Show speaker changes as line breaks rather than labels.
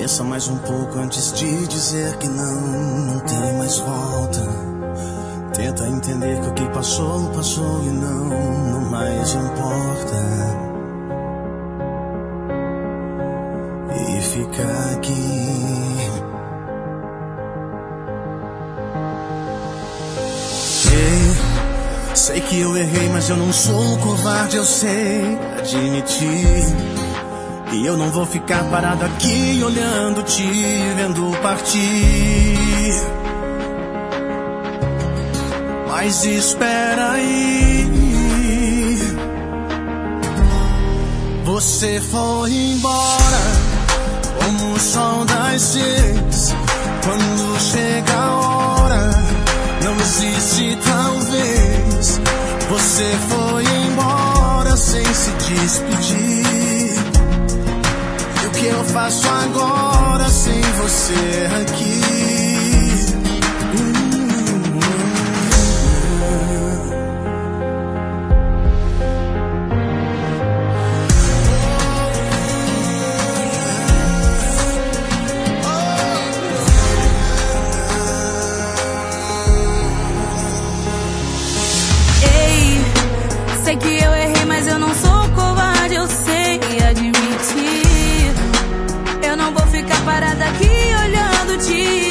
Pensa mais um pouco antes de dizer que não tem mais volta. Tenta entender que o que passou, passou e não mais importa. E fica aqui. Ei, sei que eu errei, mas eu não sou covarde, eu sei admitir. E eu não vou ficar parado aqui olhando, te vendo partir. Mas espera aí, você foi embora como o sol das 6. Quando chega a hora, não existe talvez. Você foi embora sem se despedir. O que eu faço agora sem você aqui?
Ei, sei que eu errei, mas eu não sou covarde, eu sei admitir. Eu não vou ficar parada aqui olhando-te